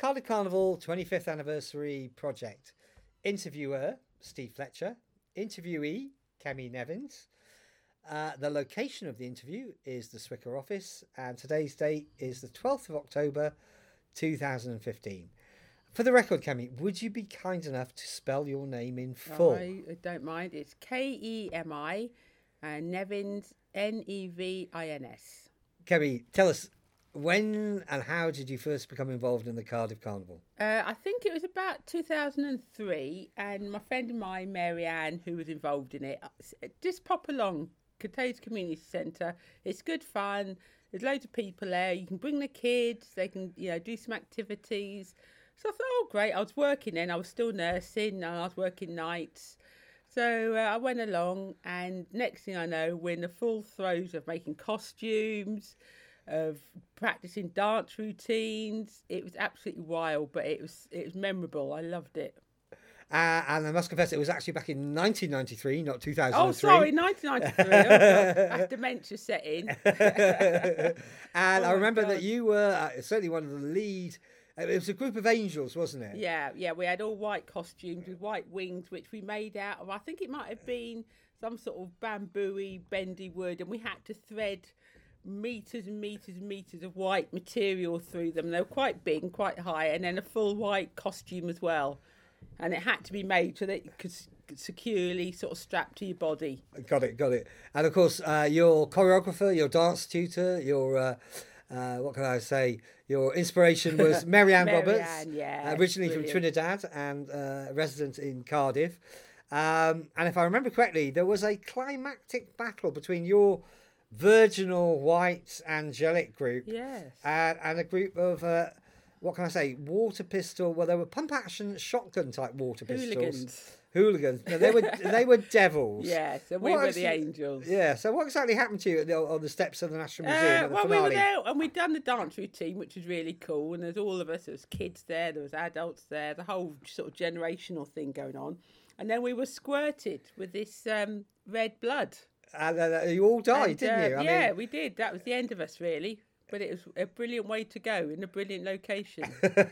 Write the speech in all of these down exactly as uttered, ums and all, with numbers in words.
Cardiff Carnival twenty-fifth Anniversary Project. Interviewer, Steve Fletcher. Interviewee, Kemi Nevins. Uh, the location of the interview is the Swicker office, and today's date is the twelfth of October, two thousand fifteen. For the record, Kemi, would you be kind enough to spell your name in full? I don't mind. It's K E M I and Nevins, N E V I N S. Kemi, tell us, when and how did you first become involved in the Cardiff Carnival? Uh, I think it was about two thousand three, and my friend of mine, Mary Ann, who was involved in it, just pop along, Cathays Community Centre. It's good fun. There's loads of people there. You can bring the kids. They can, you know, do some activities. So I thought, oh, great. I was working then. I was still nursing and I was working nights. So uh, I went along, and next thing I know, we're in the full throes of making costumes, of practicing dance routines. It was absolutely wild, but it was it was memorable. I loved it. Uh, and I must confess, it was actually back in nineteen ninety-three, not two thousand three. Oh, sorry, nineteen ninety-three. Oh, that's dementia set in. And oh I remember God. that you were uh, certainly one of the lead. It was a group of angels, wasn't it? Yeah, yeah. We had all white costumes with white wings, which we made out of, I think it might have been some sort of bamboo-y, bendy wood, and we had to thread meters and meters and meters of white material through them. They were quite big and quite high, and then a full white costume as well. And it had to be made so that you could securely sort of strap to your body. Got it, got it. And of course, uh, your choreographer, your dance tutor, your, uh, uh, what can I say, your inspiration was Mary Ann Mary Roberts, Ann, yeah, uh, originally brilliant. from Trinidad and uh, resident in Cardiff. Um, and if I remember correctly, there was a climactic battle between your virginal white angelic group Yes. and, and a group of... Uh, what can I say? Water pistol. Well, they were pump action shotgun type water pistols. Hooligans. Hooligans. No, they were they were devils. Yeah, so we What were actually- the angels. Yeah. So what exactly happened to you at the, on the steps of the National Museum Uh, at the well, we finale? were there and we'd done the dance routine, which was really cool. And there's all of us. There was kids there. There was adults there. The whole sort of generational thing going on. And then we were squirted with this um, red blood. And uh, you all died, And, didn't uh, you? I yeah, mean, we did. That was the end of us, really. But it was a brilliant way to go in a brilliant location.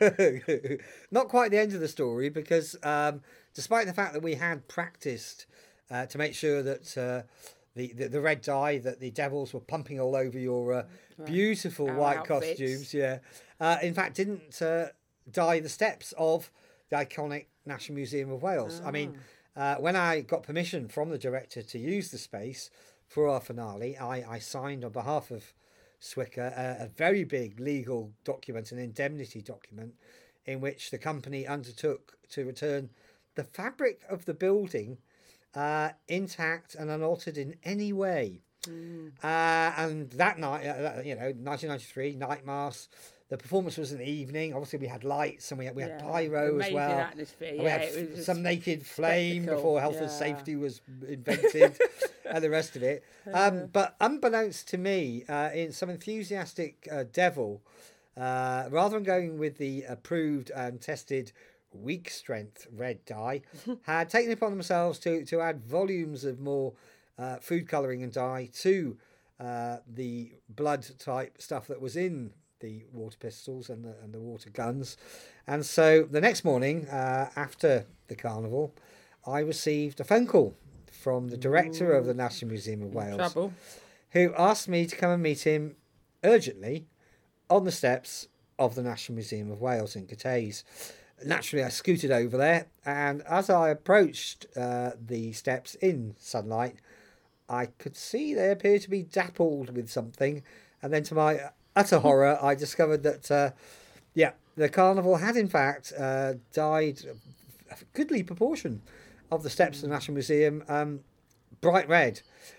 not quite the end of the story, because um, despite the fact that we had practiced uh, to make sure that uh, the, the the red dye that the devils were pumping all over your uh, beautiful Our white outfits. costumes, yeah, uh, in fact didn't uh, dye the steps of the iconic National Museum of Wales. I mean, uh, when I got permission from the director to use the space for our finale, I, I signed on behalf of Swicker a, a very big legal document, an indemnity document, in which the company undertook to return the fabric of the building uh, intact and unaltered in any way. Mm. Uh, and that night, uh, you know, nineteen ninety-three, night mass. The performance was in the evening. Obviously, we had lights and we had we had Yeah, pyro as amazing well. atmosphere, And we yeah, had it was a some naked flame spectacle, before health and yeah. safety was invented, and the rest of it. Um, but unbeknownst to me, uh, in some enthusiastic uh, devil, uh, rather than going with the approved and tested weak strength red dye, had taken it upon themselves to to add volumes of more uh, food colouring and dye to uh, the blood type stuff that was in the water pistols and the, and the water guns. And so the next morning, uh, after the carnival, I received a phone call from the director Ooh. of the National Museum of Wales, Trouble. who asked me to come and meet him urgently on the steps of the National Museum of Wales in Cathays. Naturally, I scooted over there, and as I approached uh, the steps in sunlight, I could see they appeared to be dappled with something, and then to my utter horror, I discovered that, uh, yeah, the carnival had in fact uh, dyed a goodly proportion of the steps of the National Museum um, bright red,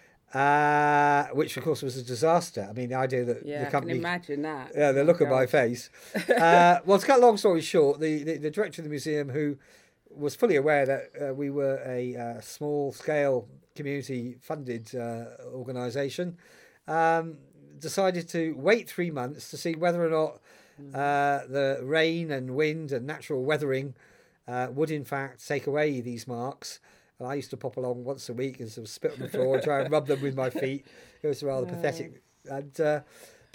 uh, which of course was a disaster. I mean, the idea that Yeah, the company... I can imagine that. Yeah, the Oh, look at my God. face. Uh, well, to cut a long story short, the, the, the director of the museum, who was fully aware that uh, we were a uh, small-scale community-funded uh, organisation, um, decided to wait three months to see whether or not uh, the rain and wind and natural weathering uh, would in fact take away these marks. And I used to pop along once a week and sort of spit on the floor and try and rub them with my feet. It was rather pathetic. And uh, but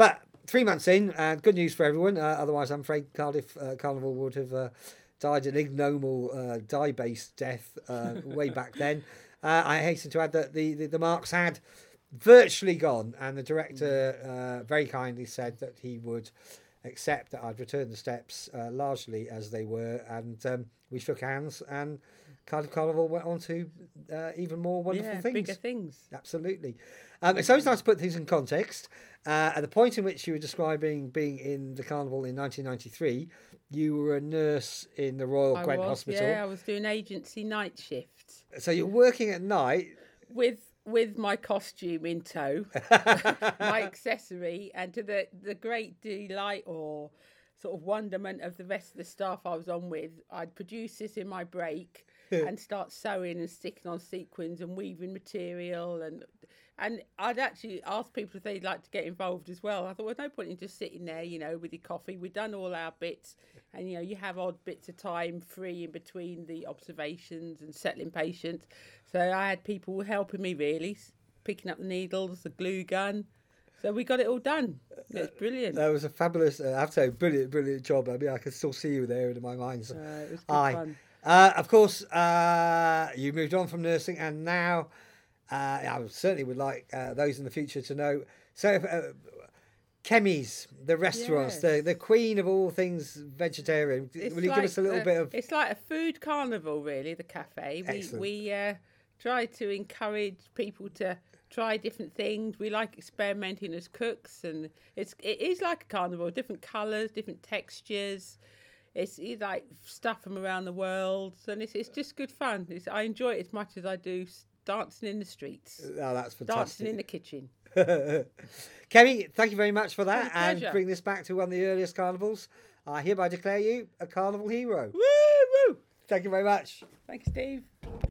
three months in, and good news for everyone. Uh, otherwise, I'm afraid Cardiff uh, Carnival would have uh, died an ignoble uh, dye-based death uh, way back then. Uh, I hasten to add that the, the, the marks had virtually gone, and the director uh, very kindly said that he would accept that I'd return the steps uh, largely as they were, and um, we shook hands, and Cardiff Carnival went on to uh, even more wonderful yeah, things. bigger things. Absolutely. Um, it's always nice to put things in context. Uh, at the point in which you were describing being in the carnival in nineteen ninety-three, you were a nurse in the Royal I Gwent was, Hospital. Yeah, I was doing agency night shifts. So you're working at night with with my costume in tow, my accessory, and to the the great delight or sort of wonderment of the rest of the staff I was on with, I'd produce this in my break and start sewing and sticking on sequins and weaving material, and and I'd actually ask people if they'd like to get involved as well. I thought, well, no point in just sitting there, you know, with your coffee. We've done all our bits, and you know, you have odd bits of time free in between the observations and settling patients. So I had people helping me, really, picking up the needles, the glue gun. So we got it all done. It was brilliant. That was a fabulous, uh, I have to say, brilliant, brilliant job. I mean, I can still see you there in my mind. So. Uh, it was good Aye. fun. Uh, of course, uh, you moved on from nursing, and now uh, I certainly would like uh, those in the future to know. So, uh, Kemi's, the restaurants, Yes. the the queen of all things vegetarian. It's Will you give us a little a- bit of? It's like a food carnival, really. The cafe. We Excellent. we uh, try to encourage people to try different things. We like experimenting as cooks, and it's it is like a carnival. Different colours, different textures. It's, it's like stuff from around the world, and it's it's just good fun. It's, I enjoy it as much as I do s- dancing in the streets, Oh, that's dancing fantastic. in the kitchen. Kemi, thank you very much for that, It's a and pleasure. bring this back to one of the earliest carnivals. I hereby declare you a carnival hero. Woo woo! Thank you very much. Thanks, Steve.